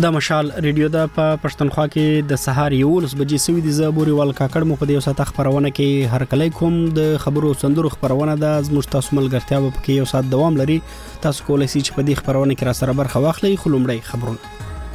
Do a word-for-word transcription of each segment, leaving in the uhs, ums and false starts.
د مشال ریډیو د په پښتونخوا کې د سهار یولس بجې سوي د زبوري ول کاکړ مو په دې ساعت خبرونه کې هر کله کوم د خبرو صندوق خبرونه د زموږ تاسو ملګرتیا په کې یو ساعت دوام لري. تاسو کولای شئ چې په دې خبرونه کې را سره برخه واخلئ. خلومړی خبرونه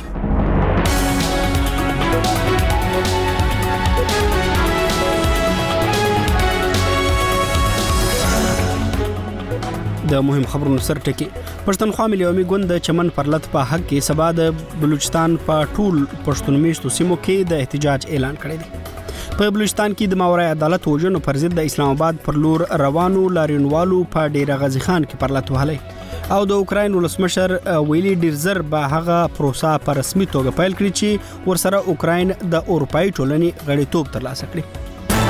د مهم خبرونو سر ټکی. پښتونخوا ملي عوامي ګوند د چمن پرلط په حق کې سبا د بلوچستان په ټول پښتون میشتو سیمو کې د احتجاج اعلان کړی دی. په بلوچستان کې د ماورای عدالت وژنو پر ضد د اسلام آباد پر لور روانو لاریونوالو په ډیره غازی خان کې پرلط وهلی او د اوکراین ولسمشر ویلي ډیر زر به هغه پروسه په رسمي توګه پیل کړي چې ورسره اوکراین د اروپאי ټولنې غړیتوب ترلاسه کړي.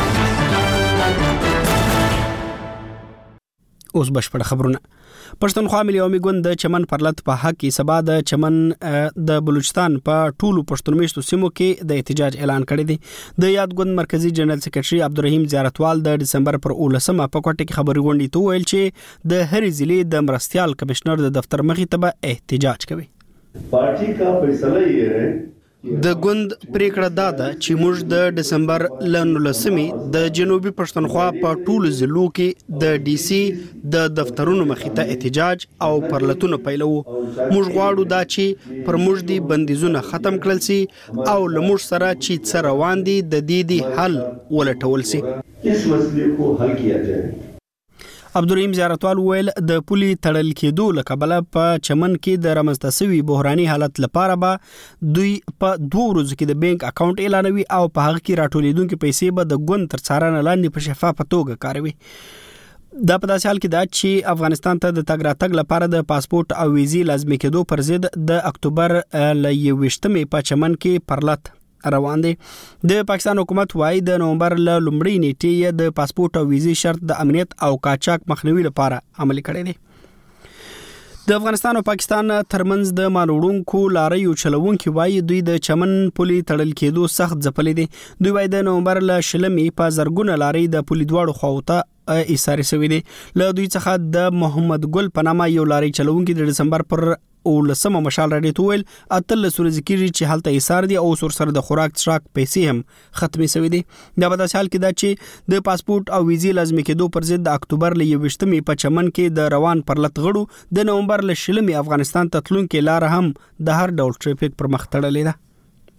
اوس بشپړ خبرونه. پښتونخوا ملي عوامي ګوند د چمن پرلط په حق کې سبا د چمن د بلوچستان په ټولو پښتون میشتو سیمو کې د احتجاج اعلان کړی دی. د یاد ګوند مرکزی جنرال سیکریټري عبدالرحیم زیارتوال د دسمبر پر اولسمه په کوټه کې خبري غونډې ته ویل چې د هر ضلع د مرستيال کمشنر د دفتر مخې ته به احتجاج کوي. پارټي کا فیصله یې ہے د ګوند پریکړه دا ده چې موږ د دسمبر لنولسمې د جنوبي پښتونخوا په ټولو ضلعو کې د ډي سي د دفترونو مخې ته احتجاج او پرلتونه پیلو. موږ غواړو دا چې پر موږ دي بندیزونه ختم کړل سي او لموږ سره چې څه روان دي د دې دي حل ولټول سي. اس مسئلے کو حل کیا جائے. عبدالرحیم زیارتوال ویل د پولي تړل کېدو لکبله په چمن کې د رامنځته شوي بحراني حالت لپاره به دوی په دوه ورځو کې د بانک اکاونټ اعلانوي او په هغه کې راټولېدونکو پیسې به د ګوند تر څارنې لاندې په شفافه توګه کاروي. دا په داسې حال کې ده چې افغانستان ته د تګ راتګ لپاره د پاسپورت او ویزې لازمي کېدو پر ضد د اکتوبر ل یوویشتمې په چمن کې پرلط روان دي. د پاکستان حکومت وايي د نومبر ل لومړۍ نیټې د پاسپورت او ویزې شرط د امنیت او قاچاق مخنیوي لپاره عملي کړی دی. د افغانستان او پاکستان ترمنځ د مالوړونکو لاریو چلوونکو وايي دوی د چمن پولي تړل کېدو سخت ځپلې دي. دوی وايي د نومبر ل شلمې په زرګونه لاري د پولي دواړو خواوته ایثار شوی دي. له دوی څخه د محمد ګل په نامه یو لاري چلوونکو د دسمبر پر او لسمه مشال راډیو ته ویل اتل سوري ذکر چې حالت ایثار دي او سر سره د خوراک څراک پیسې هم ختمي شوی دي. دا په داسې حال کې دا چې د پاسپورت او ویزې لازمي کېدو پر ضد د اکتوبر ل یوویشتمې په چمن کې د روان پرلط غړو د نومبر ل شلمې افغانستان ته تلونکو لار هم د هر ډول ټریفیک پر مخ تړلې ده.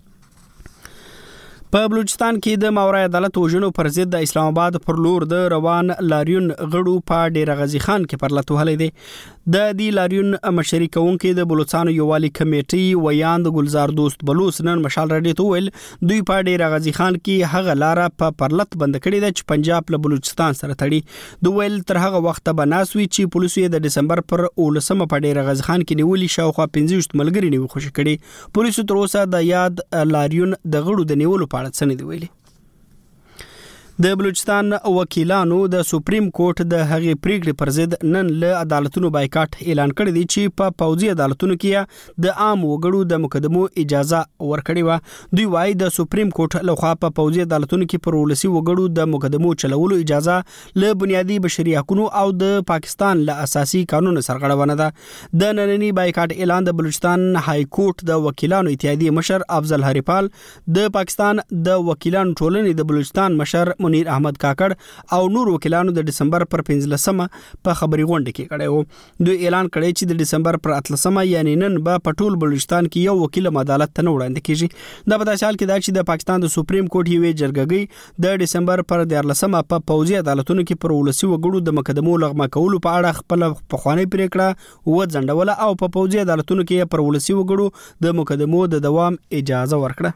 په بلوچستان کې د ماورای عدالت وژنو پر ضد د اسلام آباد پر لور د روان لاریون غړو په ډیره غازی خان کې پرلط وهلی دی. د دې لاریون مشري کوونکي د بلوچستان یووالي کمیټې ویاند ګلزار دوست بلوچ نن مشال راډیو ته ویل دوی په ډیره غازی خان کې هغه لار په پرلط بند کړی دی چې پنجاب له بلوچستان سره تړي. دوی ویل تر هغه وخت به ناسوي چې پولیسو د دسمبر پر اولسمه په ډیره غازی خان کې نیولې شاوخوا پنځه ملګري نیول خوشی کړي. پولیسو تر اوسه د یاد لاریون د غړو د نیولو په اړه څه نه دی ویلي. د بلوچستان وکیلانو د سپریم کورټ د هغې پریکړې پر ضد نن له عدالتونو بایکاټ اعلان کړی دی چې په پوځي عدالتونو کې د عام وګړو د مقدمو اجازه ورکړې وه. دوی وايي د سپریم کورټ لخوا په پوځي عدالتونو کې پر ولسي وګړو د مقدمو چلولو اجازه له بنیادي بشري حقوقو او د پاکستان له اساسي قانون سرغړونه ده. د نننی بایکاټ اعلان د بلوچستان های کورټ د وکیلانو اتحادیې مشر افضل هریپال، د پاکستان د وکیلانو ټولنې د بلوچستان مشر منیر احمد کاکړ او نور وکیلانو د دسمبر پر پنځلسمه په خبري غونډه کې کړی وو. دوی اعلان کړی چې د دسمبر پر اتلسمه یعنی نن به په ټول بلوچستان کې یو وکیل عدالت ته وړاندې کیږي. دا په داسې حال کې دا چې د پاکستان د سپریم کورټ یوې جرګګۍ د دسمبر پر دیارلسمه په پوځي عدالتونو کې پر ولسي وګړو د مقدمو لغمه کولو په اړه خپل پخوانی پریکړه و ځنډوله او په پوځي عدالتونو کې پر ولسي وګړو د مقدمو د دوام اجازه ورکړه.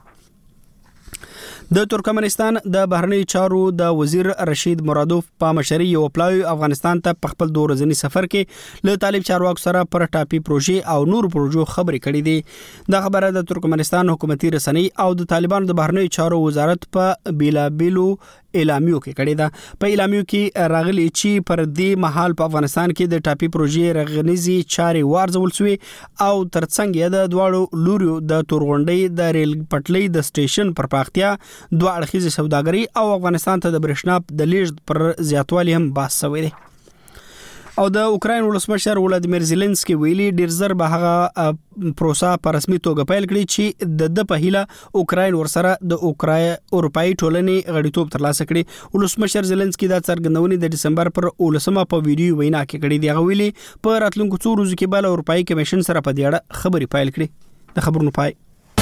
د ترکمنستان د بهرنی چارو د وزیر رشید مرادوف په مشرۍ یو پلاوی افغانستان ته په خپل دوه ورځني سفر کې له طالب چارواکو سره پر ټاپي پروژې او نور پروژو خبرې کړې دي. دا خبره د ترکمنستان حکومتي رسنۍ او د طالبانو د بهرنی چارو وزارت په بیلابیلو اعلامیو کې کړی ده. په اعلامیو کې راغلي چې پر دې مهال په افغانستان کې د ټاپي پروژې رغنیزي چارې وارزول شوې او ترڅنګ یې د دواړو لوريو د تورغونډۍ د ریل پټلۍ د سټیشن پر پراختیا، دوه اړخیزه سوداګري او افغانستان ته د برېښنا د لیږد پر زیاتوالي هم بحث شوی دی. او د اوکراین ولسمشر ولادیمیر زيلنسکي ویلي ډیر زر به هغه پروسه په رسمي توګه پیل کړي چې د د په هیله اوکراین ورسره د اوکراین اروپאי ټولنې غړیتوب ترلاسه کړي. ولسمشر زيلنسکي دا څرګندونې د دسمبر پر ولسمه په ویډیو وینا کې کړې دی. غویلي په راتلونکو څو ورځو کې بل اروپאי کمیشن سره په دې اړه خبري پیل کړي. د خبرونو پای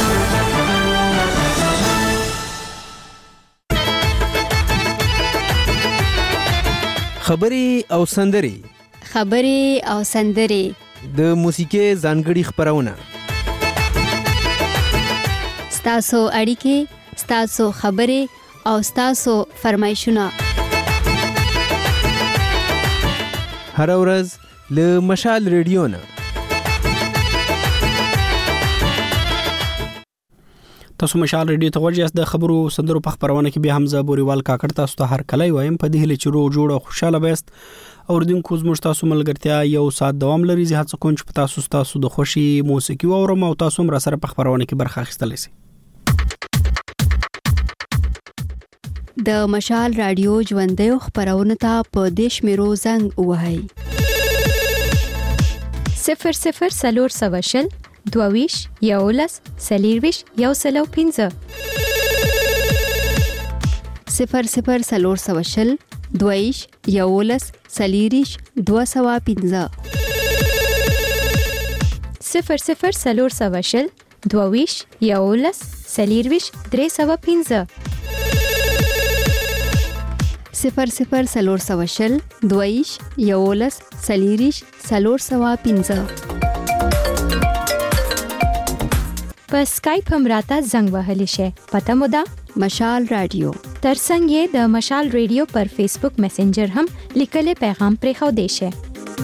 خبري او سندري خبري او سندري د موسیقي ځانګړي خبرونه ستاسو اړیکې ستاسو خبري او ستاسو فرمایشونه هر ورځ له مشال ریډیو نه تاسو مشال ریډیو ته ورجاست. د خبرو سندرو په خبرونه کې به حمزه بوريوال کاکړ تاسو ته هر کله وایم په دې هله چې رو جوړ او خوشاله بیست. اوردونکو زموږ تاسو ملګرتیا یو ساعت دوام لري. زه هڅه کوم چې تاسو تاسو د خوشي موسیقي اورم او تاسو هم را سره په خبرونه کې برخه اخیستلی شئ. د مشال رادیو ژوندۍ خبرونه ته په دیش میرو زنګ وهاي صفر صفر سلور سواشل دوویش یولس سلیرویش یو سلو پینزه صفر صفر سلور سواشل دوویش یولس سلیریش دو سوا پینزه صفر صفر سلور سواشل دوویش یولس سلیرویش درې سوا پینزه صفر صفر سلور سواشل دوویش یولس سلیریش سلور سوا پینزه په سکایپ هم راته زنګ وهلی شي. پته مو ده مشال رادیو ترڅنګ یې د مشال ریډیو پر فیسبوک میسنجر هم لیکلي پیغام پرې خو دی شي.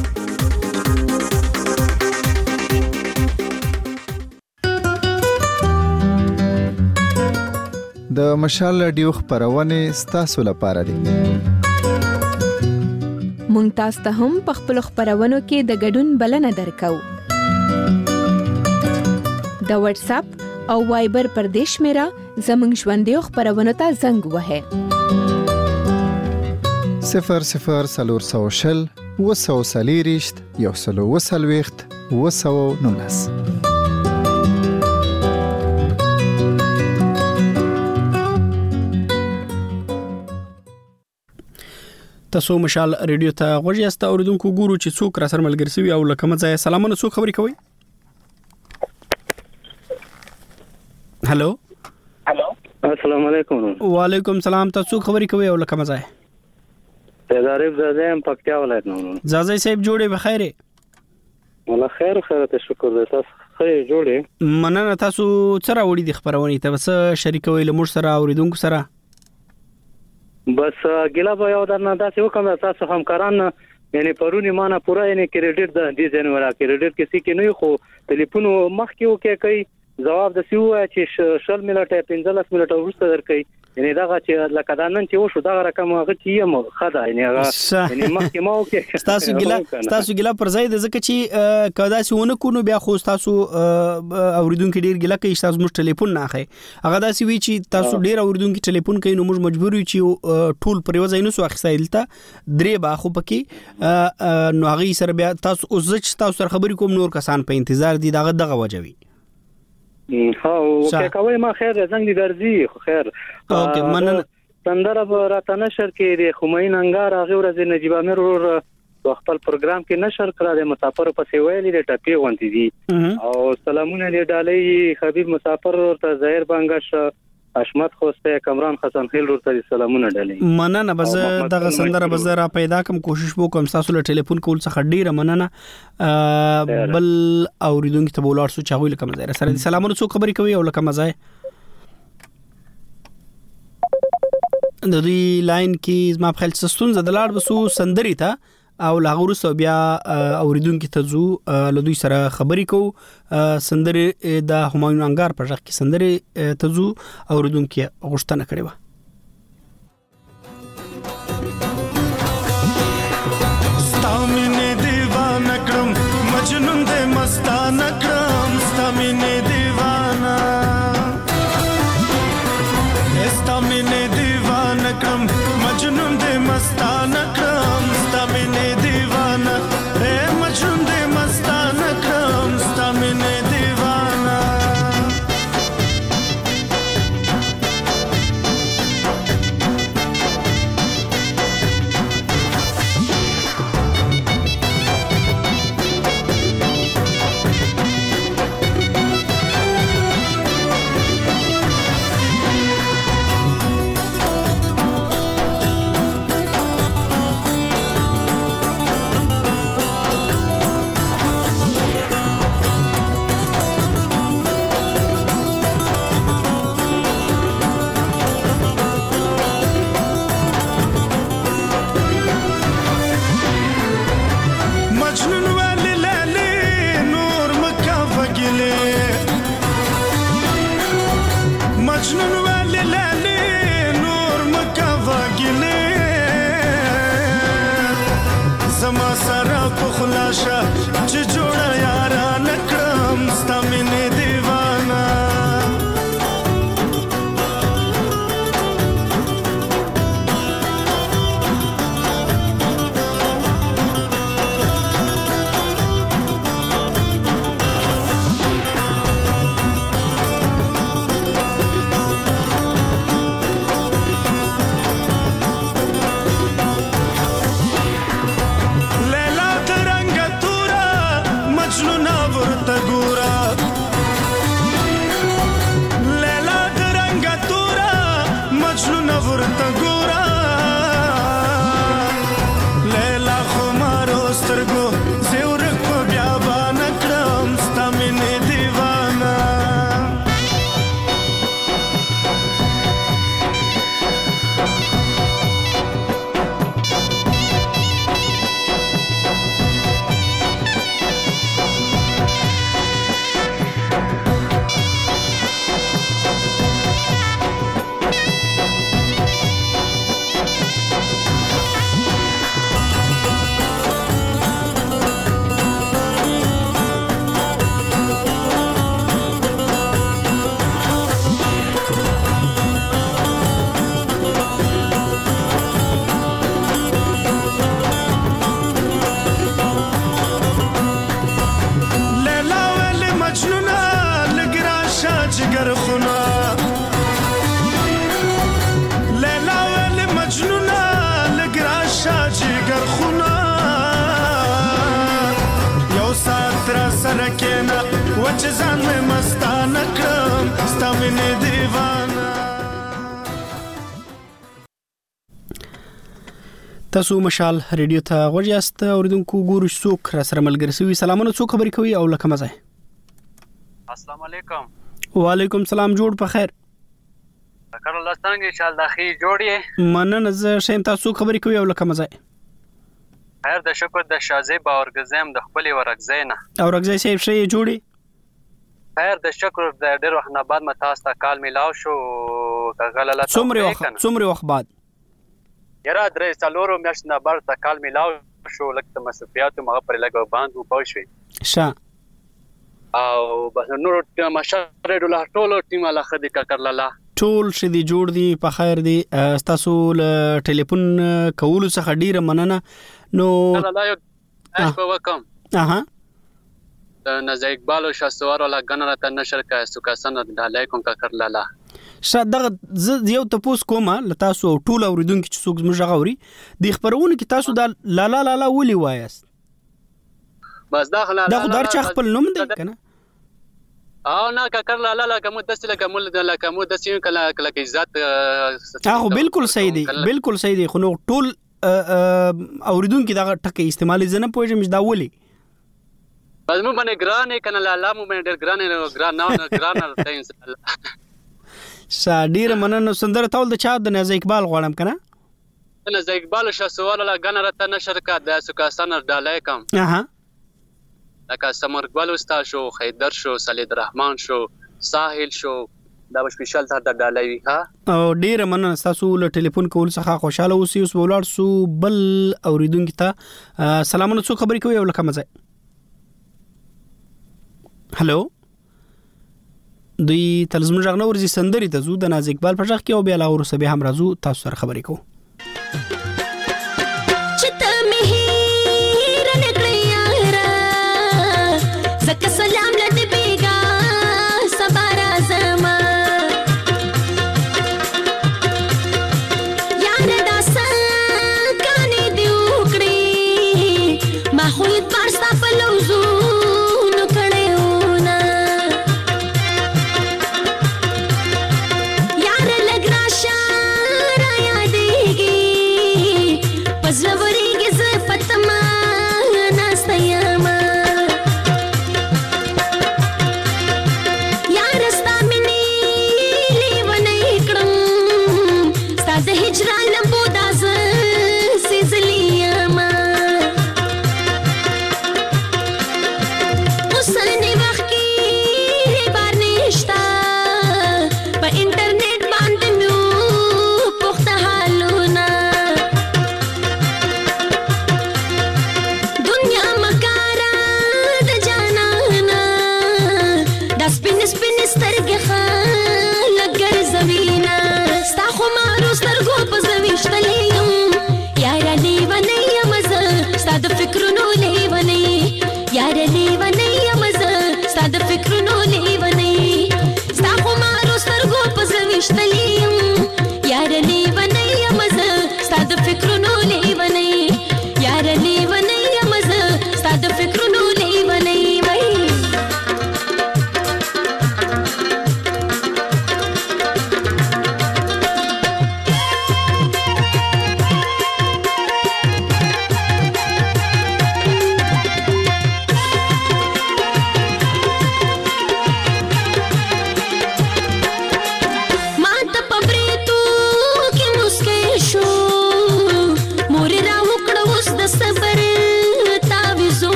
د مشال رادیو خبرونه ستاسو لپاره دي. مونږ تاسو ته هم په خپل خبرونو کې د ګډون بلنه درکو. د واتس اپ او وایبر پر دیش میرا زمنګ ژوندۍ خبرونه ته زنګ وهه صفر صفر سلور سوشل وسو سلیریشت یو سلو وسلويخت وسو نونس. تاسو مشال ریډیو ته غوږی است. اوریدونکو ګورو چې څوک را سره ملګری سوي او لکه مزه سلامونه څوک خبري کوي. هلو هلو السلام علیکم. وعلیکم سلام. تاسو خبري کوي او لکه مزه ته ظریف زاده پکتیا ولایت نه. زاده صاحب جوړې بخیره. والله خیر خیر ته شکر ده. تاسو خیر جوړې مننه. تاسو سره وړي د خبرونه ته بس شریکوي لمر سره اوریدونکو سره بس ګلا به یو درنه تاسو کوم تاسو همکاران یعنی پرونی معنا پورا یعنی کریډټ د دې جنورا کریډټ کې سې کې نه خو ټلیفون مخ کې وکي کوي جواب د سیو چې شل منټه پنځلس منټه ورسته درکې یعنی دا چې لکه دا نن چې وشو دا رقم هغه چې یم خدا یعنی هغه یعنی مخکې ما وکي تاسو ګلا تاسو ګلا پر ځای د زکه چې کدا سونه کو نو بیا خو تاسو اوریدونکو ډیر ګلا کوي تاسو مو ټلیفون نه اخی هغه دا سی وی چې تاسو ډیر اوریدونکو ټلیفون کوي نو موږ مجبور یو چې ټول پر وځای نو سو اخیسایلته درې با خو پکې نو هغه سره بیا تاسو او زچ تاسو سره خبرې کوم نور کسان په انتظار دي دغه دغه وجوي. ها وکه کوي ما خیر زنګ دي درځي خو خیر اوکې مننه. سندره به راته نشر کې د خمین انګار هغه ورځ نجیب امیر ور خپل پروګرام کې نشر کړه د مسافر په سیویلې د ټپی غونتی دي او سلامونه دې ډالۍ حبیب مسافر ورته ظاهر بنگش حشمت خوسته کمران حسن خیل ورته سلامونه ډالۍ. مننه. بز دغه سندره بز را پیدا کوم کوشش وکم تاسو له ټلیفون کول څخه ډیره مننه. بل اوریدونکو ته بولار سو چاوي لکه مزه سره سلامونه څو خبري کوي او لکه مزه د دې لاین کې زما په خیال سستون زدلار بسو سندري ته او لاغورو سو بیا اوریدونکو ته زو له دوی سره خبري کو سندري د همایون انګار په ځخ کې سندري ته زو اوریدونکو غوښتنه کړې و. ستامینه دیوانه کړم مجنون دې مستانه کړم ستامینه دیوانه ستامینه دیوانه کړم مجنون دې مستانه کړم ستامینه دیوانه لاشه چې جوړه یارا نکړم ستا مینې دیوانه تاسو مشال ریډیو ته غوږ یاست اوریدونکو ګورو څوک را سره ملګری سوي سلامونه څوک خبرې کوي او لکه مزه السلام علیکم وعلیکم السلام جوړ په خیر کار الله څنګه ان شاء الله خیر جوړی مننه زه شیم تاسو خبرې کوي او لکه مزه خیر د شکر د شازي باورګزم د خپل ورګزینه او ورګزې شی شی جوړی خیر د شکر د ډېر وخت نه بعد متا ستا کال ملاو شو کغل الله څومره وخت څومره وخت بعد یاره درې څلورو میاشت نه بعد تا کال ملاو شو لکه مسوفیات مغه پر لګو باندې پوښوي ښه او بس نور مشر ډوله ټولو ټیم الله خدي ککر لاله ټول شدي جوړ دي په خیر دي تاسو له ټلیفون کولو څخه ډیره مننه نو الله یو اپ وکم اها نزا اقبال او شاسوار ولا غنره ته نشر کا سوکاسن د علیکم ککر لاله شاده یو تاسو کومه لتا سو ټول اوریدونکو چې څوک زموږ غوري د خبرونه کې تاسو د لا لا لا لا ولي وایست بس دا خلا دا خدای چا خپل نوم دی کنه او نه ککر لا لا لا کوم د سله کوم د لا کوم د سین کله کله کې عزت هغه بالکل صحیح دی بالکل صحیح دی خو نو ټول اوریدونکو دا ټکي استعمالي زنه پوهیږم دا ولي بس مو باندې ګران کنه لا لا مو باندې ګران نه ګران نه ګران نه ان شاء الله شادیر مننه سندره تول د چا د نزا اقبال غواړم کنه نزا اقبال شاسوال لا غنره ته نشر کا د سوکاسن د علیکم اها لکه سمر اقبال استاد شو خیدر شو سلید رحمان شو ساحل شو دا سپیشل تر د ډالوي ها او ډیر مننه تاسو له ټلیفون کول څخه خوشاله اوسئ اوس ولر سو بل اوریدونکو ته سلامونه څو خبرې کوي او لکه مزه هلو دوی تلزم ژغ نور زی سندري ته زو د ناز اقبال په ژغ کې او بیا لا ورسه به هم راځو تاسو سره خبرې کوو چته مهیر نکړی یارا زکه سلام لد بیگا سبارا زما یار داسا کانی دی وکړي ما خو یې پارستا په لوزو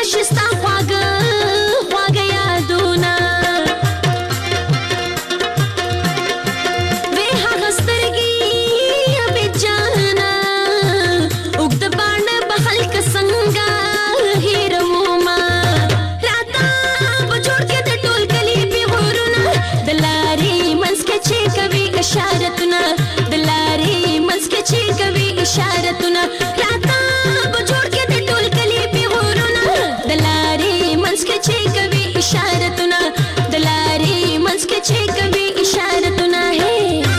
راشستا خواږه خواږه یادونه وې هغه سترګې بې جانه اوږد باڼه به خلک څنګه هېرومه راته په جوړ کې د ټول کلي پیغورونه د لارې منځ کې چې کوي اشارتونه د لارې منځ کې چې کوي اشارتونه راته په جوړ کې د ټول کلي پیغورونه د لارې منځ کې چې کوي اشارتونه د لارې منځ کې چې کوي اشارتونه هې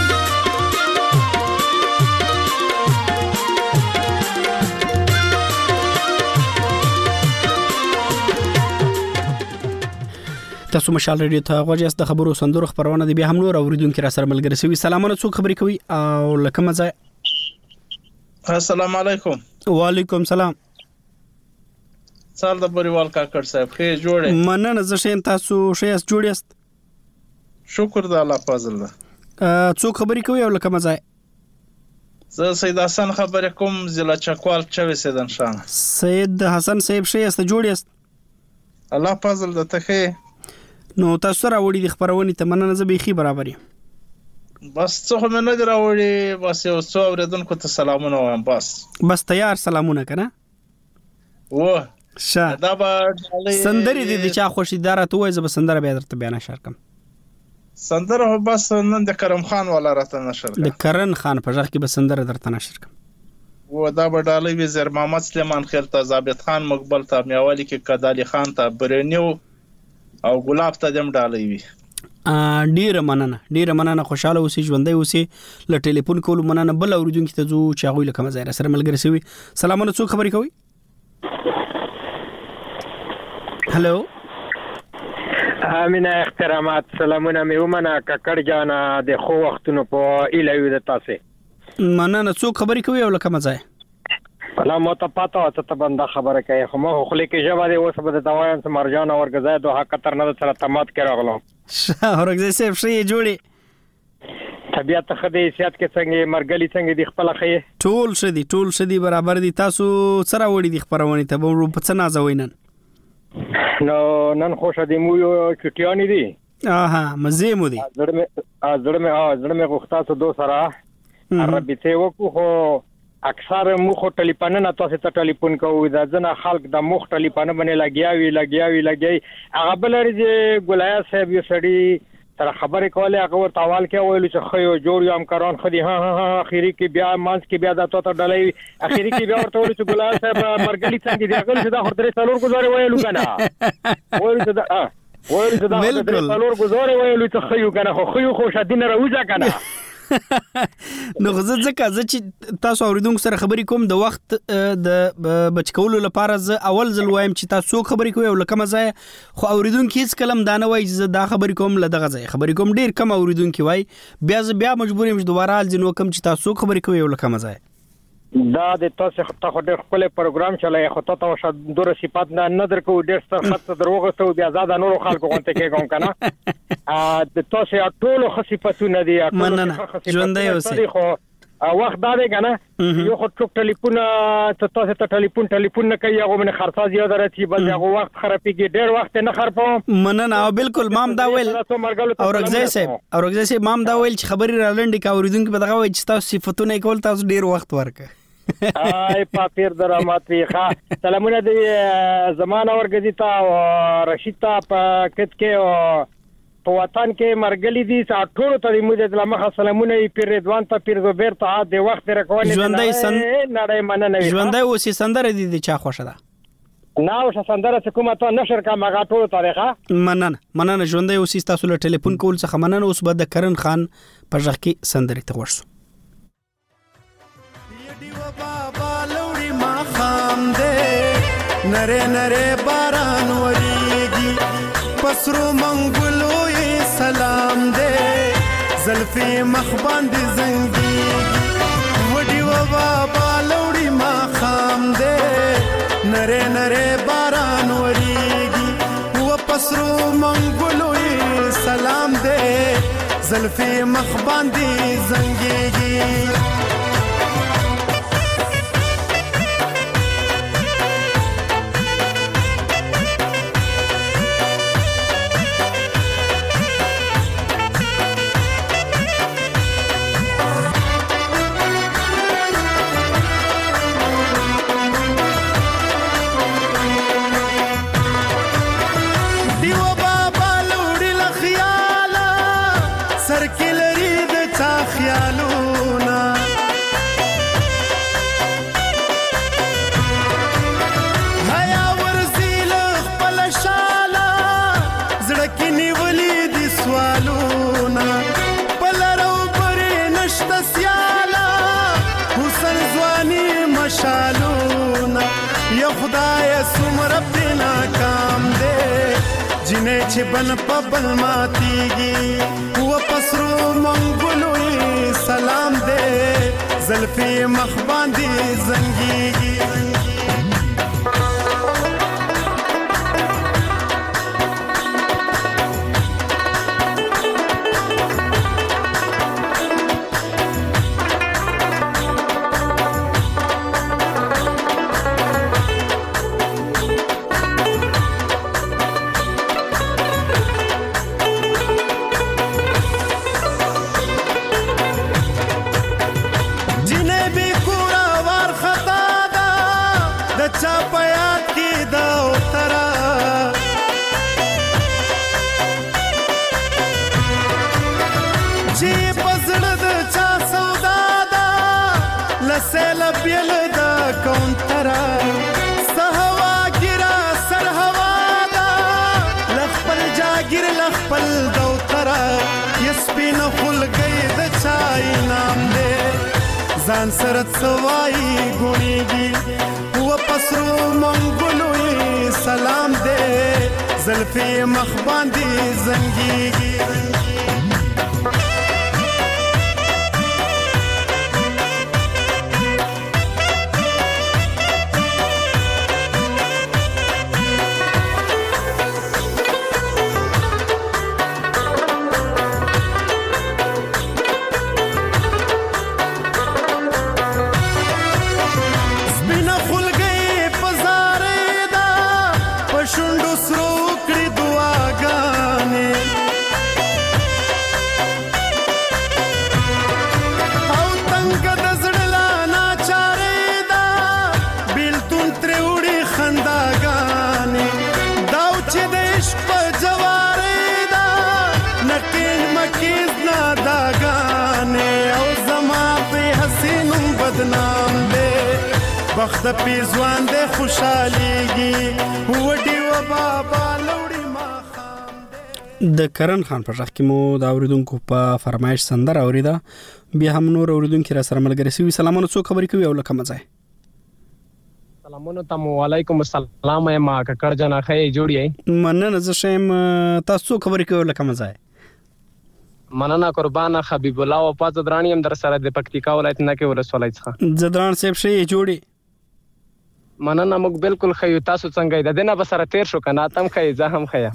تاسو مشال ریډیو ته غوږی د خبرو سندرو خبرونه دی بیا هم نور اوریدونکو را سره ملګری شوی سلامونه څوک خبرې کوي او لکه مزه السلام علیکم وعلیکم سلام سال د بریوال کاکړ صاحب خې جوړه مننه زه شین تاسو شې جوړ یاست شکر د الله فضل ده څوک خبرې کوي او لکه مزه زه سید حسن خبرې کوم ضلع چکوال چوي سیدن شان سید حسن صاحب شې است جوړ یاست الله فضل ده ته نو تاسو را وړي د خبرونه ته مننه زه به خي برابرې بس څه هم نه دراوړي بس یو څو اوریدونکو ته سلامونه وایم بس بس تیار سلامونه کنه و شا دا به سندري دي چې خوشی دار ته وای زب سندره به درته بیان شارکم سندره بس نن د کرم خان ولا راته نشر د کرن خان په ځخ کې به سندره درته نشر کوم و دا به ډالۍ وزیر محمد سلیمان خیل ته ثابت خان مقبل ته میاوالی کې کدالي خان ته برنیو او ګلاب ته دم ډالۍ وي ډیره مننه ډیره مننه خوشاله اوسې ژوندۍ اوسې ل ټلیفون کول مننه بل اوریدونکو ته زو چاغوي لکه مزه سره ملګری سوي سلامونه څوک خبرې کوي هالو امینه احترامات سلامونه مې ومنه ککړ جانا د خو وختونو په ایلایو د تاسو مننه څوک خبرې کوي او لکه مزه ولا مو ته پاته او ته بنده خبره کوي خو مو خو لیکي جواب دی اوس به د توان سم مرجان او ورګزای دوه خطر نه سره تمات کې راغلم اورګزای سیف شي جوړي طبيعت خدي سيادت کې څنګه مرګلي څنګه دی خپل خې ټول شدي ټول شدي برابر دي تاسو سره وړي دي خبرونه ته په څه نازوینن نو نن خوش دي مو چټیانی دي اها مزه مو دي زړه مې زړه مې زړه مې غوښتا ته دو سره عربي ته وکړو خو اکثر مخ ټلیفون نه تاسو ته ټلیفون کوو دا ځنه خلک د مخ ټلیفون باندې لګیاوي لګیاوي لګي هغه بلری چې ګلایا صاحب یو سړی تر خبرې کوله هغه ورته حوال کې ویل چې خو جوړ یم کاران خدي ها ها اخیری کې بیا مانس کې بیا د تو ته ډلې اخیری کې بیا ورته ویل چې ګلایا صاحب مرګلی څنګه دی هغه چې دا هردري څلور گزارې ویلو کنه ویل چې دا ویل چې دا هردري څلور گزارې ویلو چې خو کنه خو خو خو شدین راوځه کنه نو زه ځکه زه چې تاسو اوریدونکو سره خبرې کوم د وخت د بچکولو لپاره زه اول ځل وایم چې تاسو خبرې کوئ او لکه مزه خو اوریدونکو هیڅ کلم دانه وای چې زه دا خبرې کوم لدغه ځای خبرې کوم ډیر کم اوریدونکو وای بیا زه بیا مجبور یم چې دوباره ځینو کم چې تاسو خبرې کوئ او لکه مزه دا د تاسو ته خو ډېر خپل پروګرام چلای خو ته شاید دوره صفات نه نظر کو ډېر ستر خط دروغه ته بیا زاده نور خلکو غونته کېږم کنه ا د تاسو ټول خصيفتونه دي مننه ژوندۍ اوسئ خو وخت دا دی کنه یو خو ټوک ټلیفون ته تاسو ته ټلیفون ټلیفون نه کوي هغه من خرڅا زیاده راځي بل هغه وخت خرابېږي ډېر وخت نه خرپم مننه او بالکل مام دا ویل او رغزای صاحب او رغزای صاحب مام دا ویل چې خبري را لنډي کا اوریدونکو په دغه وای چې تاسو صفاتونه کول تاسو ډېر وخت ورکه ay papir درامات وی ښه سلامونه دی زمانہ ورګزی تا او رشید تا پکټ کې او په وطن کې مرګلی دي ټول ته موږ د لمخه سلامونه پیر رضوان ته پیر زبیر ته د وخت رکوونه ژوندۍ سن نړۍ مننه ژوندۍ اوسې سندره دي د چا خوښه ده نو ش سندره چې کومه ته نشر کا مغه ټول تاریخه مننه مننه ژوندۍ اوسې تاسو له ټلیفون کول څخه مننه اوس به د کرن خان په ځخ کې سندره ته ورسو نره نره باران وریږي پسرو منګلو یې سلام دې زلفي مخ باندې زنګي وډي و بابا لوري ما خام دې نره نره باران وریږي و پسرو منګلو یې سلام دې زلفي مخ باندې زنګي خوشالونه یا خدای څومره پرې ناکام دی جنې چې بن په بل ماتیږي و پسرو منګلو سلام دی زلفې مخ باندې زنګيږي ځان سره څوای ګونیږي و پسرو منګلو سلام دې زلفې مخ باندې زنګيږي وخت په ځوان د خوشاليږي وډي و بابا لوري ما خام د کرن خان په ځخ کې مو د اوریدونکو په فرمایش سندر اوریدا بیا هم نور اوریدونکو را سره ملګری سوي سلامونه څو خبرې کوي او لکه مزه سلامونه تم وعلیکم السلام ما ککړ جنا خې جوړی مننه ز شم تاسو خبرې کوي لکه مزه مننه قربان حبیب الله او پات درانی هم در سره د پکتیکا ولایت نه کې ورسولای څخه زدران صاحب شي جوړی مننه موږ بالکل خیو تاسو څنګه د دینه بسره تیر شو کنه تم خې زه هم خیا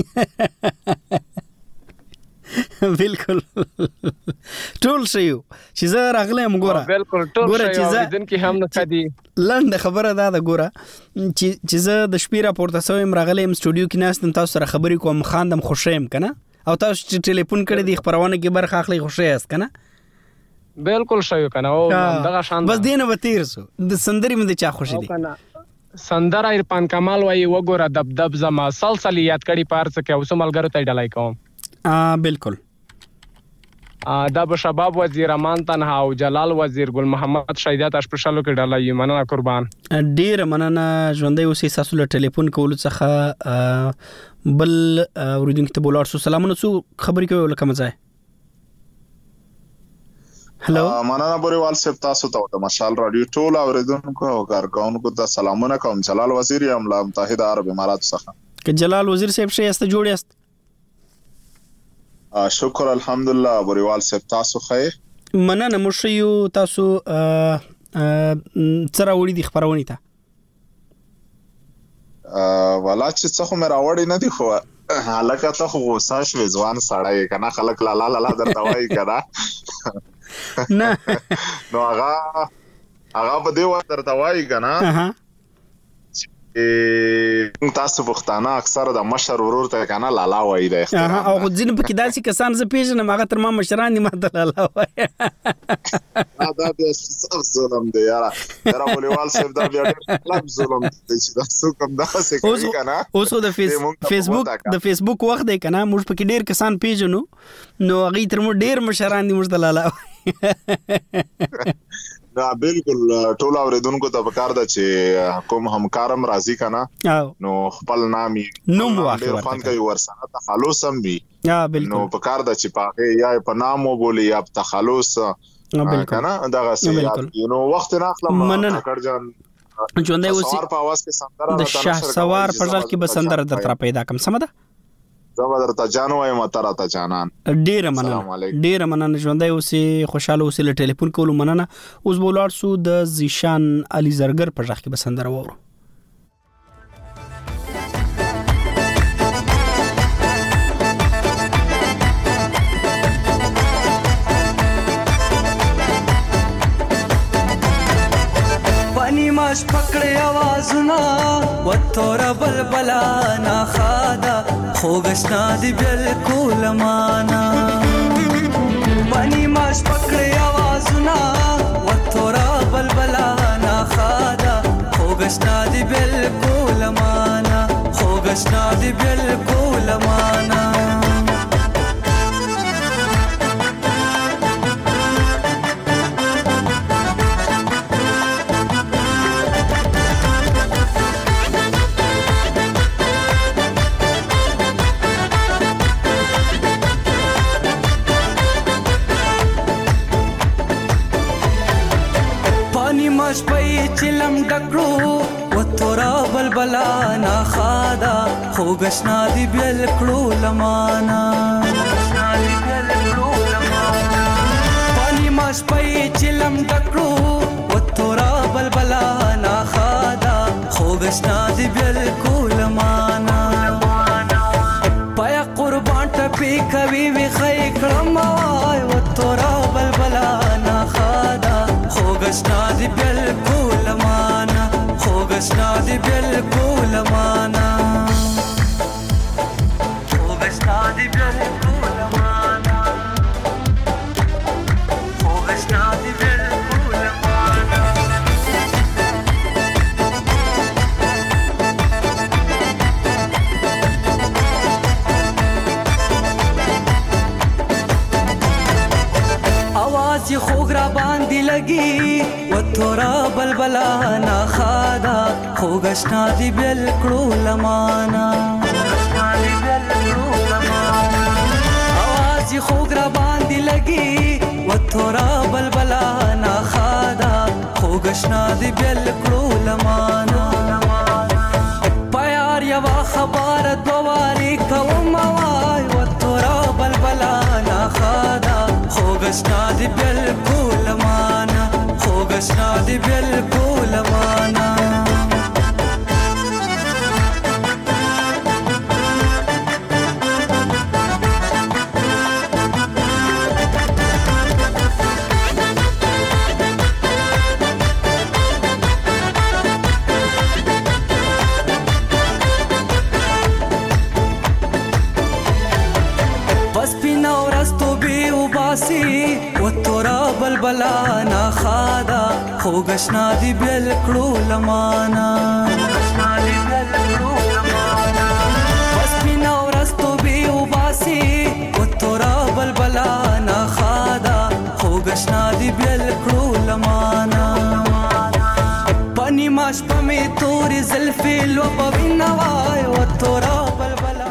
بالکل ټول شیو چې زه راغلم ګوره بالکل ټول شیو دین کې هم نه کدي لنډه خبره ده دا ګوره چې چې زه د شپې راپورته سوم راغلم سټوډیو کې ناستم تاسو سره خبرې کوم خاندم خوشیم کنه او تاسو چې ټلیفون کړی دی خبرونه کې برخه اخلي خوشی است کنه بالکل شیو کنه او دغه شان بس دینه وتیر سو د سندري مې چا خوشی دی سندر عرفان کمال وای وګوره دب دب زما سلسله یاد کړي پارڅ کې اوس ملګرو ته ډلای کوم ا بالکل ا د شباب وزیر امان تنها او جلال وزیر ګل محمد شهیدات اشپشالو کې ډلای مننه قربان ډیر مننه ژوندۍ اوسې تاسو له ټلیفون کول څخه بل اوریدونکو ته بولار سو سلامونه سو خبرې کوي لکه مزه هلو مننه بوريوال صاحب تاسو ته د مشال رادیو ټول اوریدونکو او کارکونکو ته سلامونه کوم جلال وزیر املا متحده عرب امارات څخه ک جلال وزیر صاحب شي است جوړی است شکر الحمدلله بوريوال صاحب تاسو خې مننه مشيو تاسو تر وړي د خبرونه ته ولا چې څه خو مې راوړی نه دی خو حالکه ته خو غوسه شوې ځوان سړی کنه خلک لا لا لا درته وایي کنه نه نو هغه هغه په دې وخت درته وایي کنه ا تاسو پښتانه اکثر د مشر ورور ته کنه لالا وایي د احترام او ځین په کې داسې کسان ز پیژنم هغه تر ما مشران دي ماته لالا وایي دا بیا څه ظلم دی یاره تر بولیوال صاحب دا بیا ډېر ظلم دی چې تاسو کوم دا څه کوي کنه اوس د فیسبوک د فیسبوک وخت دی کنه موږ په کې ډېر کسان پیژنو نو هغه تر مو ډېر مشران دي موږ لالا دا بالکل ټول اوریدونکو ته پکار ده چې کوم همکارم راضی کنه نو خپل نامي نوم واخلي خپل کوي ورسره تخلص هم وي یا بالکل نو پکار ده چې پاکه یا په نام وبولي یا تخلص کنه دا غسه نو وخت نه اخلم کړ جان ژوندۍ اوسې سوار په आवाज کې سندره د شاه سوار په ځل کې به سندره درته پیدا کم سم ده زما درته جانو وایم تر ته جانان ډیره مننه ډیره مننه ژوندۍ اوسې خوشاله اوسې له ټلیفون کولو مننه اوس بولار سو د زیشان علي زرګر په ځل کې به سندره وورو ماش پکړې आवाजونه وتور بلبلا نا خادا خوګشنا دی بالکل معنا پانی ماش پکړې आवाजونه وتور بلبلا نا خادا خوګشنا دی بالکل معنا خوګشنا دی بالکل معنا ماش پي چلم ډکړو وتورا بلبلا نا خادا خوګشنا دی بالکل لمانا پانی ماش پي چلم ډکړو وتورا بلبلا نا خادا خوګشنا دی بالکل لمانا پیا قربان ټپي کوي وی خې کړم وای وتورا بلبلا نا خادا خوګشنا دی بالکل معنا خوګشنا دی بالکل معنا خوګشنا دی بالکل معنا خوګشنا دی بالکل معنا आवाज خوګ را باندې لګي وتورا بلبلا نا خادا خوګشنا دی بالکل لمانا आवाज خوګ را باندې لګي وتورا بلبلا نا خادا خوګشنا دی بالکل لمانا پیار یوا خبر دواري کوم وای وتورا بلبلا نا خادا خوګشنا دی بالکل معنا خوګشنا دی بالکل معنا بس پینا ورستو بی وباسي وتورا بلبلا نا خادا خوګشنا دی بالکل لمانا بس پینا ورستو بی وباسي وتورا بلبلا نا خادا خوګشنا دی بالکل لمانا پانی ماش پمي تور زلفي لو بوینا وای وتورا بلبلا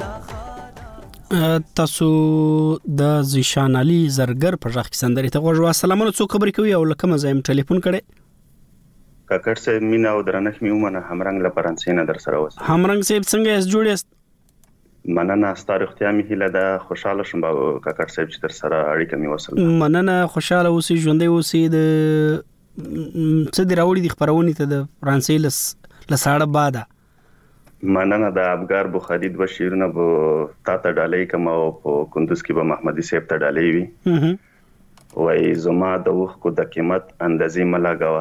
تاسو د زیشان علي زرګر په ځخ کې سندري ته غوښوا السلام علیکم خبرې کوي او لکه مزایم ټلیفون کړي کاکړ صاحب مینا او درنښ میومنه همرنګ لپرانسي نه در سره وس همرنګ صاحب څنګه اس جوړیست مننه ستاره اختیار می هله د خوشاله شم کاکړ صاحب چې در سره اړیکه می وصل مننه خوشاله اوسې ژوندۍ اوسې د څه دی راوړي د خبرونې ته د فرانسې لس لساړه بعد مننه د ابګار بوخاری د شیرونه بو تا ته ډالۍ کوم او په کندوز کې به محمدي صاحب ته ډالۍ وي وای زما د وخت کو د قیمت اندازې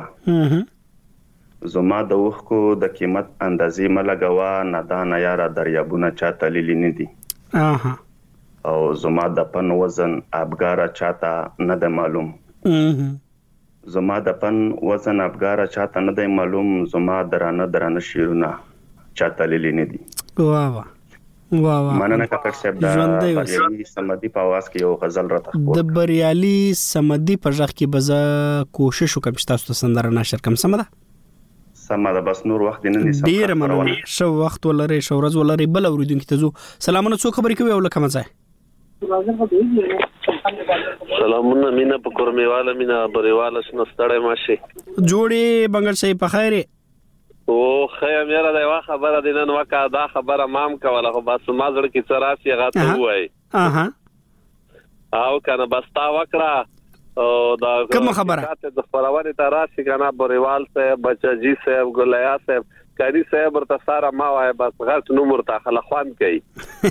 ملګوا زما د وخت کو د قیمت اندازې ملګوا ندان یاره دریابونه چاته لیلی نه دي اها او زما د پن وزن ابګار چاته نه د معلوم زما د پن وزن ابګار چاته نه د معلوم زما درانه درانه شیرونه چاته لیلی نه دي واه واه واه واه مننه کاکړ صاحب د بریالي سمدي په आवाज کې یو غزل راته خو د بریالي سمدي په ځخ کې بزا کوشش وکم چې تاسو ته سندره نشر کم سم ده سم ده بس نور وخت نه نيسم ډیر مننه شو وخت ولري شو ورځ ولري بل اوریدونکو ته زو سلامونه څو خبرې کوي او لکه مزه سلامونه مینا په کورمیواله مینا بریواله شنو ستړی ماشي جوړې بنګر شي په خیره او خیر مېره دا یو خبره دی نن وکړه دا خبره مام کوله خو بس ما زړه کې څه راشي هغه ته ووایي اها او کنه بس تا وکړه او دا کوم خبره د خبرونه ته راشي کنه بریوال صاحب بچجی صاحب ګلیا صاحب کاری صاحب ورته ساره ما وای بس غلط نمبر ته خلخوان کوي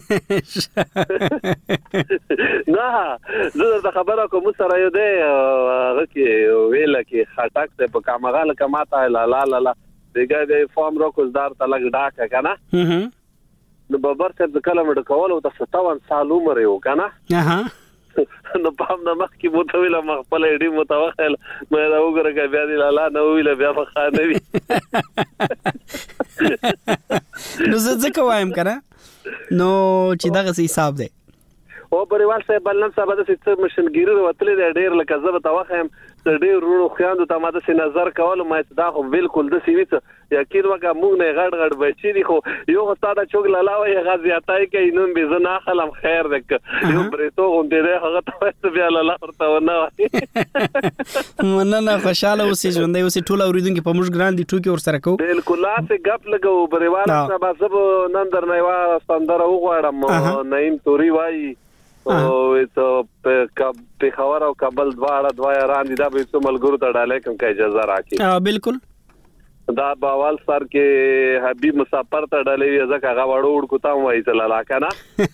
نه زه خبره کوم سره یو دی هغه کې ویل کې خټک ته په کامغاله کماته لا لا لا دغه د فارم روکوزدار ته لګ ډاکه کنه نو بابر صاحب د کلمه د کول او د ستاون سال عمر یو کنه اها نو پام نه مخ کې متویل مخبل ډی متوخل مې دا وګورګه بیا دی لاله نو ویل بیا په خانه وی نو زه ځکه وایم کنه نو چې دغه حساب دی او بریوال صاحب بلنم صاحب د څه مشنګیری وتلې ډېر لکه زه به توخم ډېر ورو خوياندو ته ماده سي نظر کول ما دا خو بالکل د سیویڅ یقین وکړه موږ نه غړ غړ بچی دي خو یو ستاده چوک لالاوي غزياتای کوي نن به زنا خلم خیر دک یو برېتو غونډې ده هغه ته بیا لاله ورته ونه مننه خوشاله اوسې ژوندې اوسې ټول اوریدونکو په موږ ګران دي ټوکی ور سره کو بالکل لاس غپ لګو بریوال صاحب زب نن درنه وا ستندره وغواړم نیم توري وای او ته په خبر او کابل دواړه دواړه راندي دا به څو ملګرو ته ډالې کوم کې اجازه راکې ها بالکل دا باوال سر کې حبيب مسافر ته ډالې ځکه هغه وړو وړ کوتا وای ته لاله کنه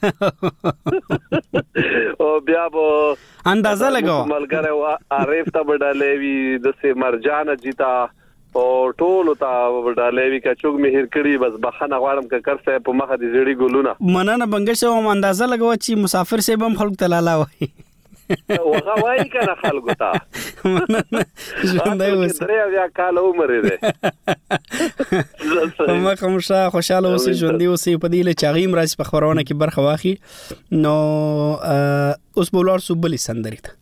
او بیا به اندازه لګاو ملګری وا عارف ته ډالې وی د سه مرجان جیتا او ټول ته ډالې وی کچوګ مهر کړي بس بخنه غواړم ک کر سه په مخه دي زړی ګلونه مننه بنګش او اندازه لګاو چې مسافر سه بم خلق تلالا وای وغه وای کنه خلکو ته ژوندۍ اوسه درې بیا کال عمر دی ما کوم شا خوشاله اوسې ژوندۍ اوسې په دې له چاغیم راځي په خبرونه کې برخه واخی نو اوس بولار صوبلي سندري ته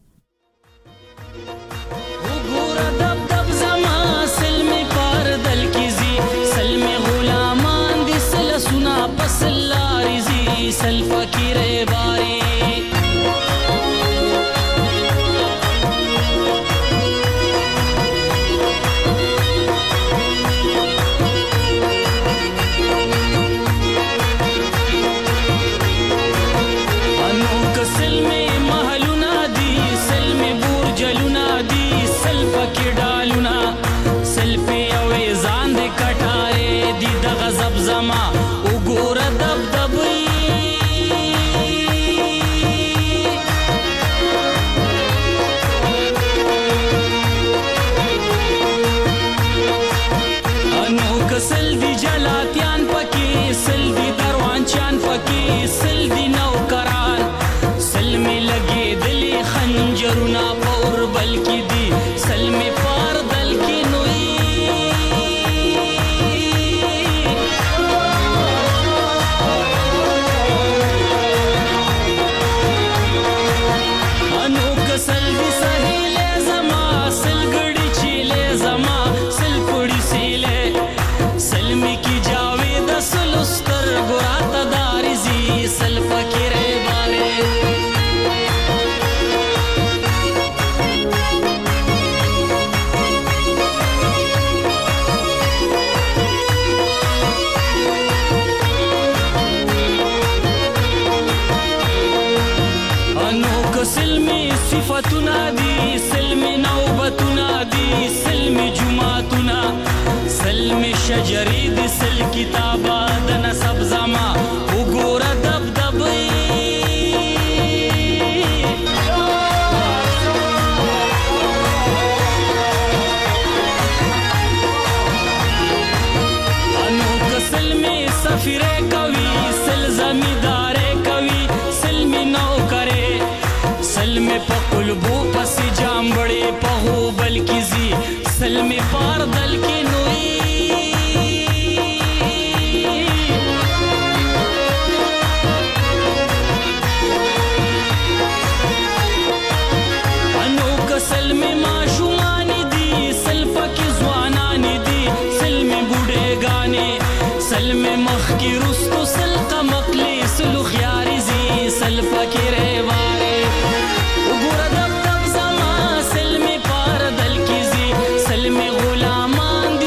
سل فقیر باری انو کسل میں محلونا دی سل میں بورجلونا دی سل فقیر ڈالونا سل پی اوے زان دے کٹارے دی دا غضب زما اگور دب دبی سل دی جلاتیان پکی سل دی دروانچان پکی سل دی نوکران سل میں لگے دلی خنجرونا پور بلکی دی سل میں پار دل کی نوئی انو کسل دی سہیلے زما سل گڑی چیلے زما سل پڑی سیلے سلمی کی جاوید سلستر گرات دارزی سل فقیر بارے انوک سلمی صفتنا دی سلمی نوبتنا دی سلمی جمعتنا سلمی شجری دی سل کتابا دن سب زما اگور دب دبی انوک سلمی سفیرے کوی سل زمیدارے کوی سلمی نو کرے سلمی پا قلبو پس جام بڑے پہو بلکی زی سلمی پار دل کی نوئی انوک سلمی معشومانی دی سلفا کی زوانانی دی سلمی بوڑے گانے سلمی مخ کی رستو سلقا مقلی سلو خیاری زی سلفا کی ریوارے اگور دب دب زمان سلمی پار دل کی زی سلمی غلامان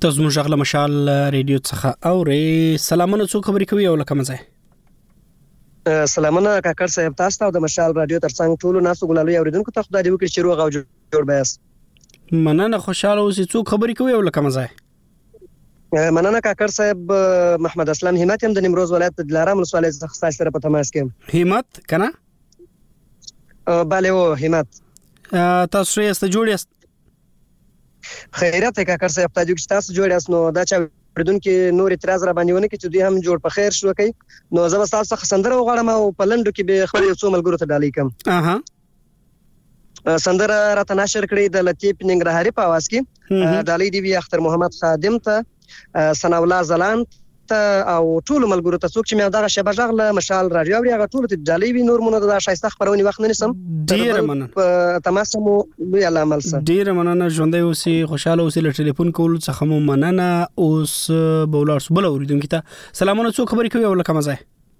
تاسو موږ غل مشال ریډیو څخه اورې سلامونه څو خبرې کوي او لکه مزه سلامونه کاکړ صاحب تاسو ته د مشال رادیو ترڅنګ ټولو ناسو ګلالو اوریدونکو ته خدای دې وکړي چې روغ او جوړ بیاست. مننه خوشاله اوسې څو خبرې کوي او لکه مزه مننه کاکړ صاحب محمد اسلام همت هم د نیمروز ولایت د دلارام ولسوالۍ څخه تاسو سره په تماس کې همت کنه bale و همت تاسو یې ست جوړ یاست خیرات کاکړ صاحب ته چې تاسو جوړ یاست نو دا چې پردون کې نور اعتراض را باندې ونه کې چې دوی هم جوړ په خیر شو کوي نو زه به تاسو څخه سندره وغواړم او په لندو کې به خپل یو څو ملګرو ته ډالۍ کوم. اها سندره راته نشر کړې د لطیف ننګرهاري په आवाज کې ډالۍ دی وی اختر محمد خادم ته ثنا الله زلان ته او ټول ملګرو ته څوک چې مې دغه شبه ژغله مشال راډیو اوري هغه ټول ته ډالۍ وی نور مونږ د شایسته خبرونې وخت نه نسم ډیر مننه تماس مو دوی علامه سره ډیر مننه ژوندۍ اوسې خوشاله اوسې له ټلیفون کول څخه مو مننه اوس بولار بل اوریدونکو ته سلامونه څو خبرې کوي او لکه مزه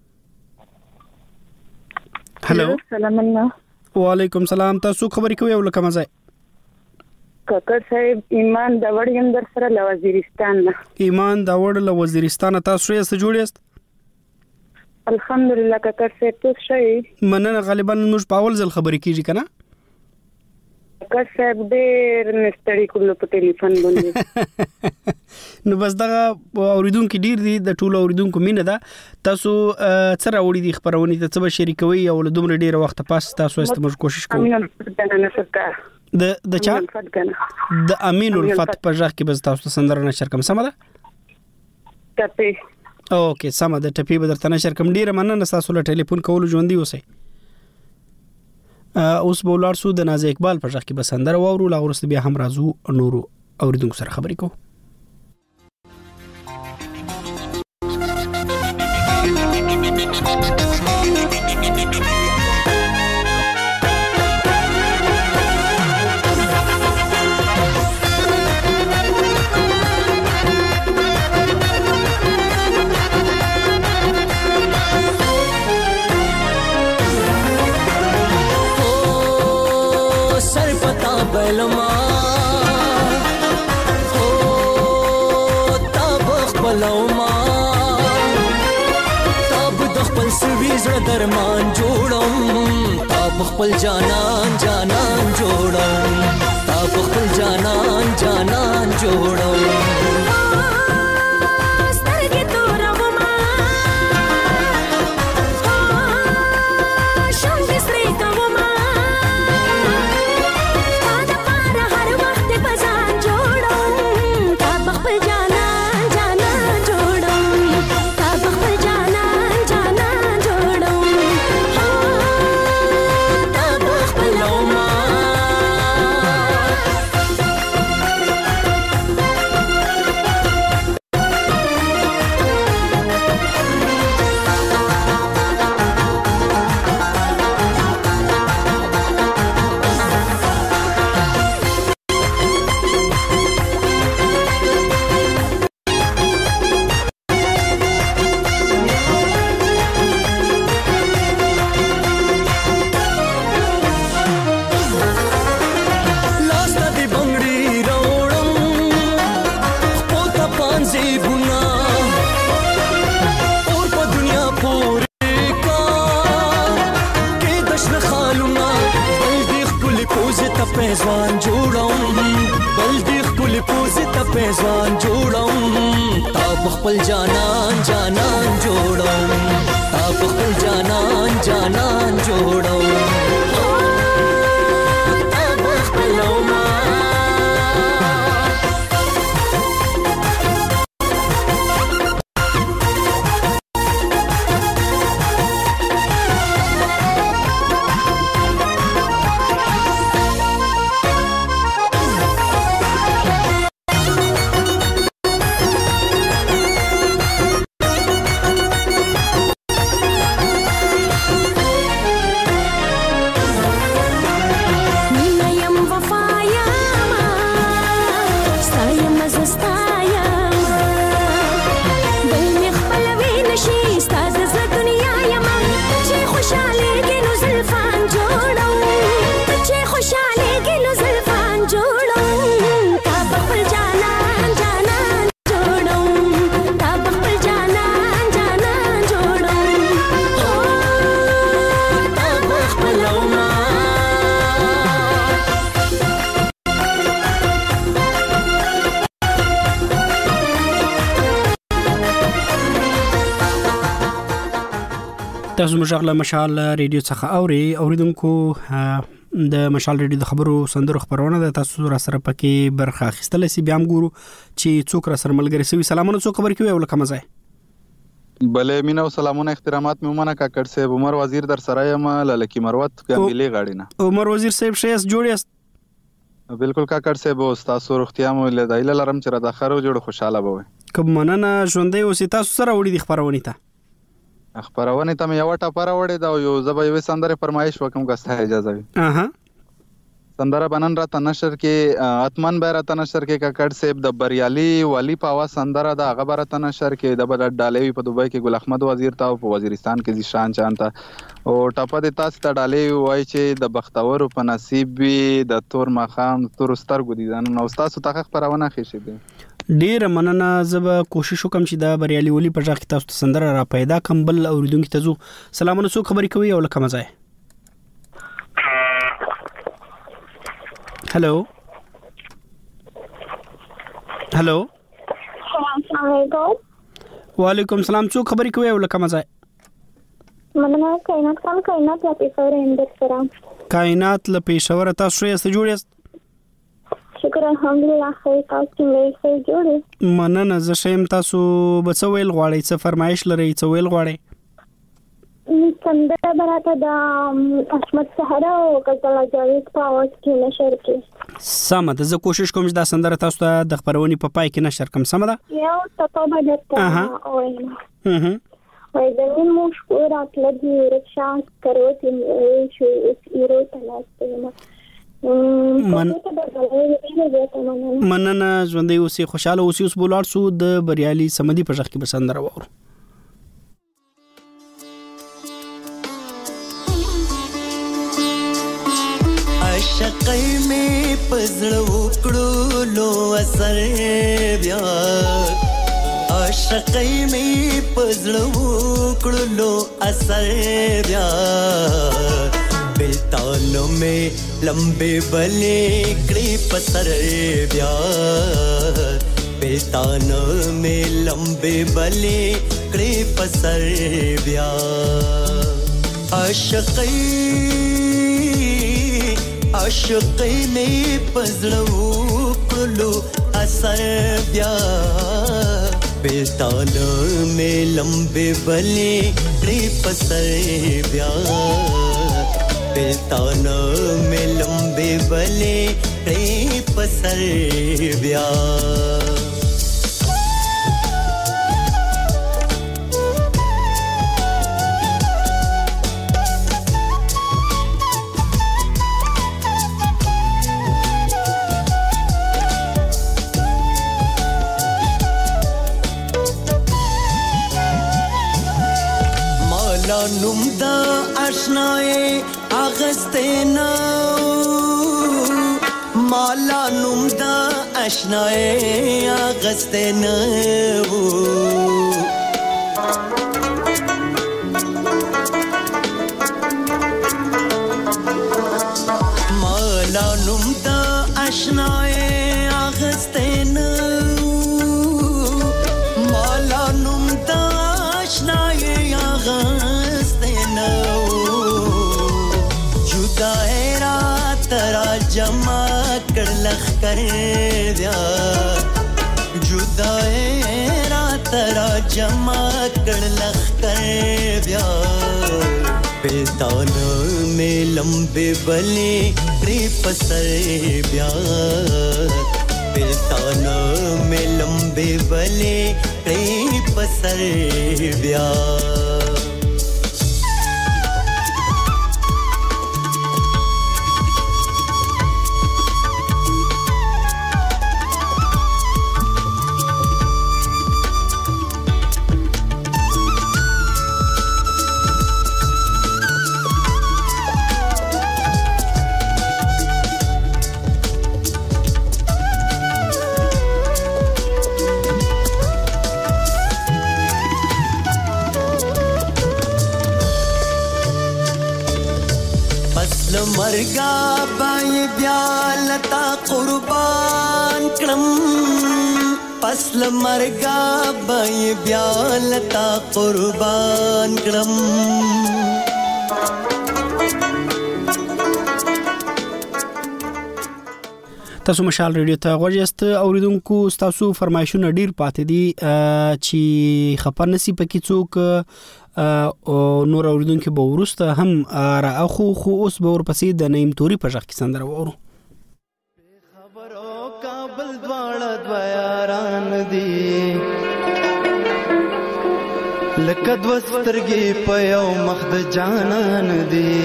هلو سلامونه وعلیکم سلام تاسو خبرې کوي او لکه مزه کاکړ صاحب ایمان دا وړ در سره له وزیرستان نه ایمان دا وړ له وزیرستان تاسو یې څه جوړ یاست الحمدلله کاکړ صاحب تاسو شئ مننه غالبا موږ په اول ځل خبرې کیږي کنه کاکړ صاحب ډېر نستړی کولو په ټلیفون باندې نو بس دا اوریدونکو ډیر دي د ټولو اوریدونکو مینه ده تاسو څه راوړي دي خبرونه ته څه شریکوي او له دومره ډیره وخت پاس تاسو است موږ کوشش کوو د د چا د امین الفت په ځخ کې بس تاسو سندره نشر کوم سم ده ټپي اوکې سم ده ټپي به درته نشر کوم ډیره مننه تاسو له ټلیفون کول ژوندۍ اوسئ اوس بولار سو د ناز اقبال په ځخ کې بس سندره وورو لا ورسته بیا هم راځو نورو اوریدونکو سره خبرې کوو بلما او تاب خپلوما تاب د خپل سوي زړه درمان جوړم تاب خپل جانان جانان جوړم تاب خپل جانان جانان جوړم تاسو مشغله مشال ریډیو څخه اوري اوریدونکو د مشال ریډیو د خبرو سندرو خبرونه د تاسو را سره پکې برخه اخیستل سي بیا هم ګورو چې څوک را سره ملګری سوي. سلامونه، څوک خبر کوي ولکه مزه بلې مینه او سلامونه احترامات مې ومنه کاکړ صاحب. عمر وزیر در سره یم للکی مروت ګمبلې غاړي نه. عمر وزیر صاحب شیس جوړیست؟ بالکل کاکړ صاحب، او تاسو روغتیا مو له دایله لرم چې را د خرو جوړ خوشاله بوي. کوم مننه ژوندې اوسې. تاسو سره وړي د خبرونه ته خبرونه ته مې یو ټاپره وړې دا یو زبې وې سندره فرمایش وکم که اجازه وي. اها سندره بنن را تنشر کې اتمن به را تنشر کې کاکړ صاحب د بریالي والی پاوا سندره د هغه بر تنشر کې د بل ډالې په دوبۍ کې ګل احمد وزیر تا په وزیرستان کې ځشان چانتا او ټاپه د تاسو ته ډالې وای چې د بختور په نصیب وي د تور مخام تور سترګو دي نو تاسو ته خبرونه خېشي دي. ډیر مننه. زه کوشش وکم چې دا بریالي ولي په ځخ کې تاسو ته سندره را پیدا کم. بل اوریدونکو ته زو سلامونه، څوک خبرې کوي او لکه مزه. هلو هلو السلام علیکم. وعلیکم السلام، څوک خبرې کوي او لکه مزه. مننه. کائنات خان کائنات لا پېښور اندر سره کائنات لا پېښور. تاسو یې څه جوړیست؟ شکر الحمدلله خیر. تاسو څنګه یې جوړی؟ مننه. زه شیم. تاسو به څه ویل غواړئ؟ څه فرمایش لرئ؟ څه ویل غواړئ؟ سندره براته د احمد سهرا او غزل جاوید په اواز کې نشر کې. سمه ده. زه کوشش کوم چې دا سندره تاسو ته د خبرونې په پای کې نشر کوم. سمه ده. یو ټکو به درته وایم. هه وای زمين مشکور اطلب رکشا کروتی شو ایرو تلاسته من مننه. ژوندې اوسې، خوشاله اوسې. اوس بولار سو د بریالي سمدي په ځخ کې بسندره وور. عشقای می پزړه وکړو لو اثر بیا عشقای می پزړه وکړو لو اثر بیا بلتانو میں لمبے بلے کڑی پسر بیا بلتانو میں لمبے بلے کڑی پسر بیا عاشقی عاشقی میں پزړو کړلو اثر بیا بلتانو میں لمبے بلے کڑی پسر بیا بلتانو میں لمبے بلے کڑی پسر بیا نوم دا آشنای اغستینا مالا نوم دا آشنای اغستینا مالا نوم دا آشنای اغستینا مالا نوم دا آشنای اغستینا جمع کر لخ کر دیا جدائے رات را جمع کر لخ کر دیا بلتانو میں لمبے بلے کڑی پسر بیا بلتانو میں لمبے بلے کڑی پسر بیا مرگا بای بیا لتا قربان کړم پس لمرګا به بیا لتا قربان کړم تاسو مشال ریډیو ته غوړیست اوریدونکو تاسو فرمایشونه ډیر پاتې دي چې خبر نسی پکې څوک او نور اوریدونکو به ورسته هم را اخو خو اوس به ورپسې د نیم توري په ځخ کې سندره وورو خبرو کابل دواړه دویاران دي لکه دوسترګي په یو مخ د جانان دي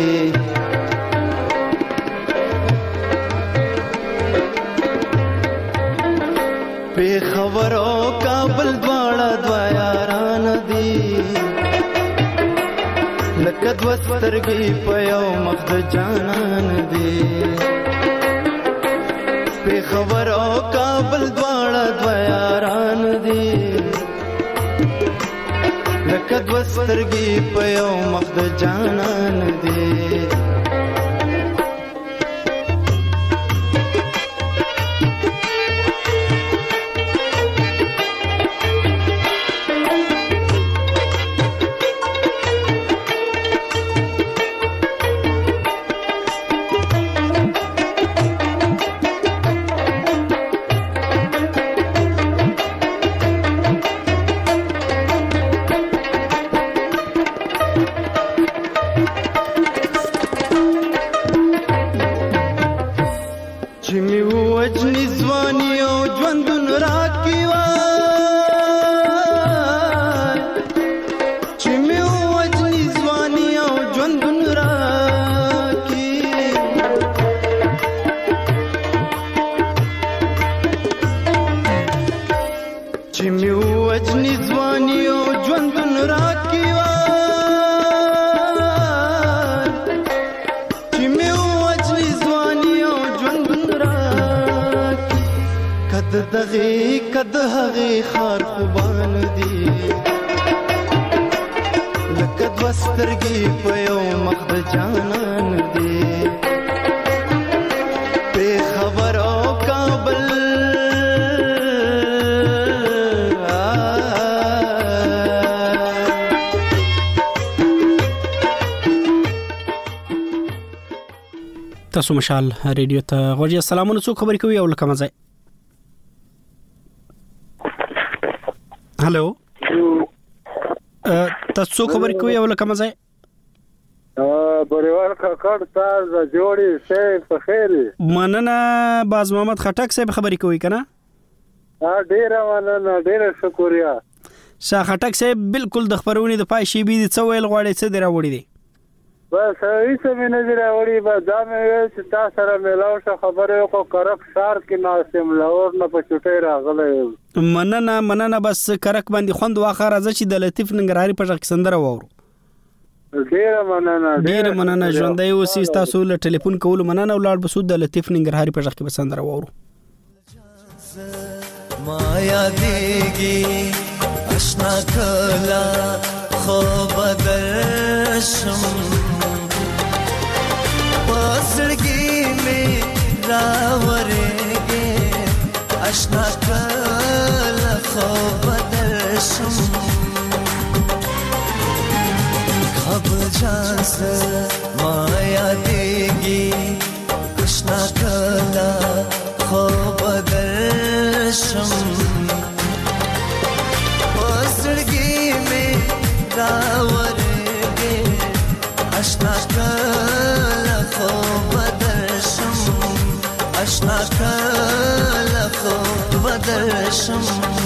په خبرو کابل دواړه دویاران دي لکه دوسترګي په یو مخ د جانان دي په خبرو کابل دواړه دویاران دي لکه دوسترګي په یو مخ د جانان دي تاسو مشال ریډیو ته غوړی سلامونه څوک خبرې کوي او لکه مزه هالو تاسو خبرې کوي او لکه مزه ا بریوال کاکړ تاسو جوړی شه په خیر مننه باز محمد خټک صاحب خبرې کوي کنه ا ډیر مننه ډیر شکریا شاه خټک صاحب بالکل د خبرونې د پای شی بي د څویل غواړي څه دراوړي دي بس هیڅ مې نه دی راوړی بس دا مې چې تاسو سره ملاو شو خبره کو کرک شار کې ناسم لور نه په چټي راغله مننه مننه بس کرک باندې خوند واخه راځي چې د لطیف ننګرهاري په ځخ سندره وورو ډیر مننه ډیر مننه ژوندۍ اوسې تاسو له ټلیفون کول مننه ولړ بسود د لطیف ننګرهاري په ځخ کې سندره وورو مایا دیږي آشنا کلا خو بدرشم پسړګي مې راورېږي آشنا کلا خو بدرشم خب جانس مایا دیږي آشنا کلا خو بدرشم پسړګي مې راورېږي آشنا کلا خو بدرشم آشنا کلا خو بدرشم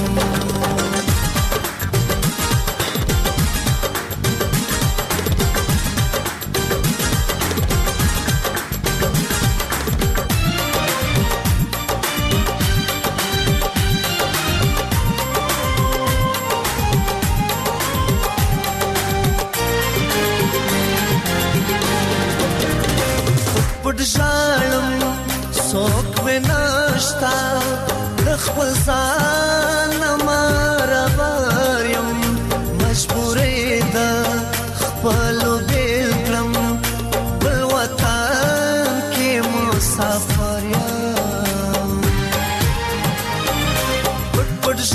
پټ ژړم څوک مې نشتا د خپل ځان ماربار یم مجبورې ده خپلو بېل کړم بل وطن کې مسافر یم پټ پټ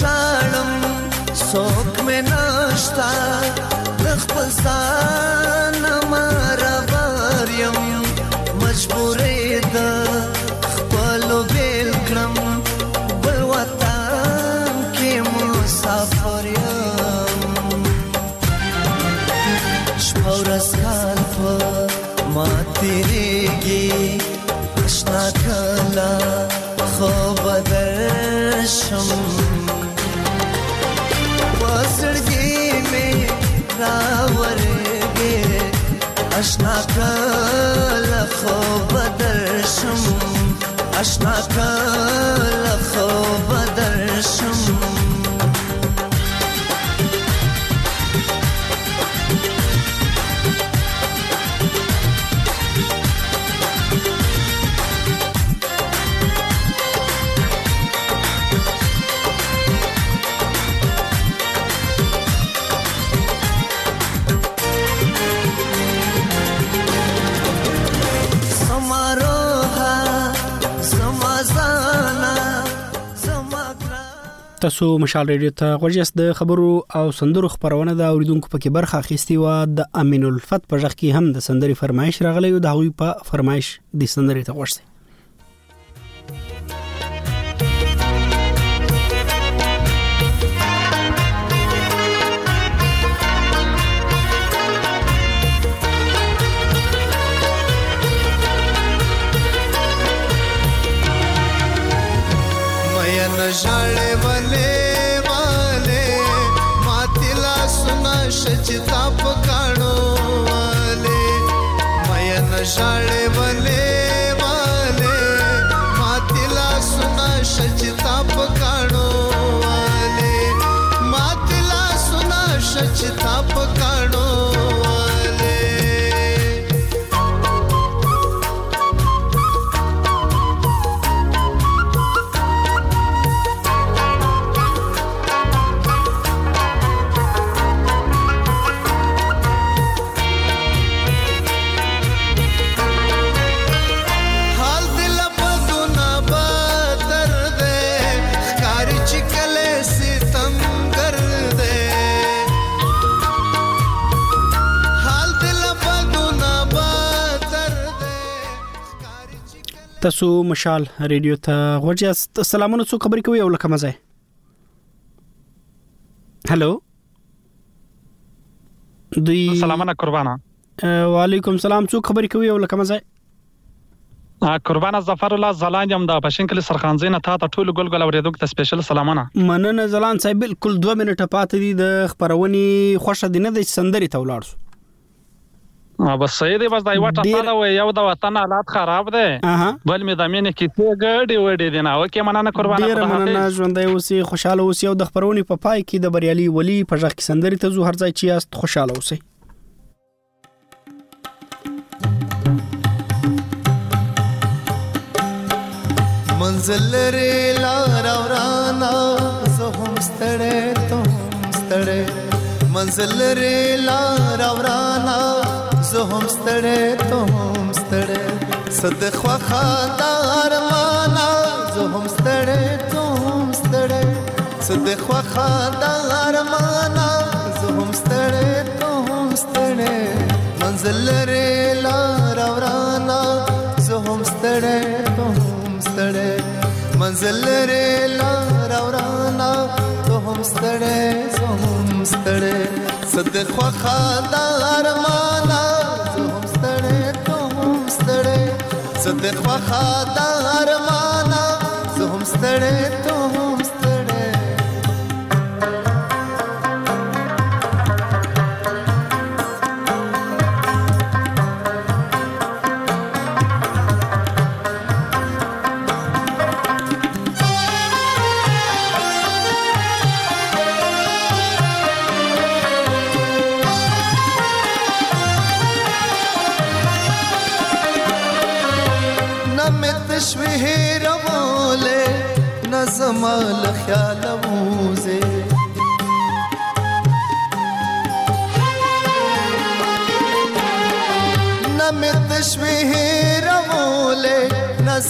څوک مې نشتا د خپل ځان مرابر یم مجبورې د خپلو بیل کړم بل وطن کې مسافر یم شپه ورځ کال په ما تېرېږي اشنا کله خو به درشم وزړګي مې راورګې اشنا کله خو به درشم اشنا کله خو به درشم تاسو مشال ریډیو ته غوښیاست د خبرو او سندرو خبرونه د اوریدونکو پکې برخه اخیستي و د امین الفت په ځخ کې هم د سندري فرمایش راغلی او د هغوی په فرمایش د سندري ته غوښتي ژړې ولې والے ماتلا سنا شچتا پکانو والے مین ژړې ولې والے ماتلا سنا شچتا پکانو والے ماتلا سنا شچتا پکانو تاسو مشال ریډیو ته غوښیاست سلامونه څو خبرې کوي او لکه مزه هالو دوی سلامونه قربانا وعلیکم سلام څو خبرې کوي او لکه مزه قربانا ظفر الله زلان یم د پښینکل سرخانزینه تا ته ټول ګل ګل اوریدونکو ته سپیشل سلامونه مننه زلان صاحب بالکل دوه منټه پاتې دي د خبرونی خوښه دي نه د سندري ته ولاړ شو بس سیدی بس دای وټه ساده و یو د وطن حالات خراب دي بل می د مینه کې ته ګډي وډي دي نه اوکې مننه قربانه ډیر مننه ژوندۍ اوسې خوشاله اوسې او د خبرونې په پای کې د بریالي ولی په ځخ کې سندري ته زو هر ځای چې است خوشاله اوسې منزل ری لار ورانا زه هم ستړې ته هم ستړې منزل ری لار ورانا زه هم ستړې ته هم ستړې صد خوا دار مانا زه هم ستړې ته هم ستړې صد خوا دار مانا زه هم ستړې ته هم ستړې منزل ری لار ورانا زه هم ستړې ته هم ستړې منزل ری لار ورانا زه هم ستړې زه هم ستړې صد خوا دار مانا صد خوا دار مانا زه هم ستړې ته هم ستړې تشویه روله نظمال خیال موزه نم تشویه روله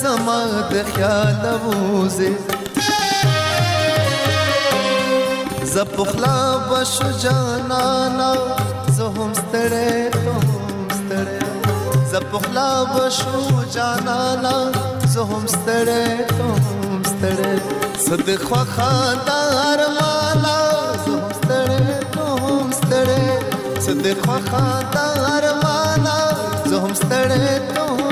نظمال خیال موزه زپخلا بشو جانانا زه هم ستړی ته هم ستړی زپخلا بشو جانانا زه هم ستړی ته هم ستړی صدق وخاندار مالا زه هم ستړی ته هم ستړی صدق وخاندار مالا زه هم ستړی ته